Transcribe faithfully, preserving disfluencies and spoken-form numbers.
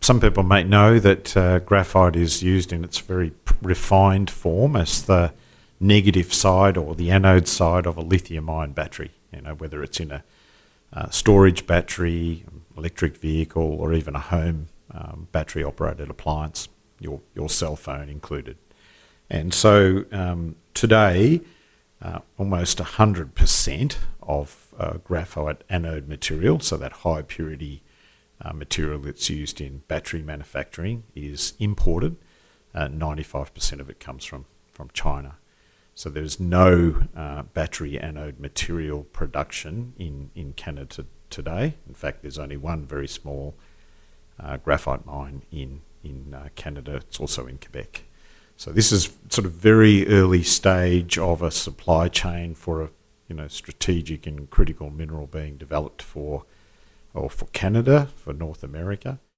some people may know that uh, graphite is used in its very p- refined form as the negative side or the anode side of a lithium-ion battery. You know, whether it's in a uh, storage battery, electric vehicle, or even a home um, battery-operated appliance, your your cell phone included. And so um, today, uh, almost one hundred percent of uh, graphite anode material, so that high purity uh, material that's used in battery manufacturing, is imported. Uh, ninety-five percent of it comes from, from China. So there's no uh, battery anode material production in, in Canada today. In fact, there's only one very small uh, graphite mine in, in uh, Canada. It's also in Quebec. So this is sort of very early stage of a supply chain for a you know strategic and critical mineral being developed for or for Canada, for North America.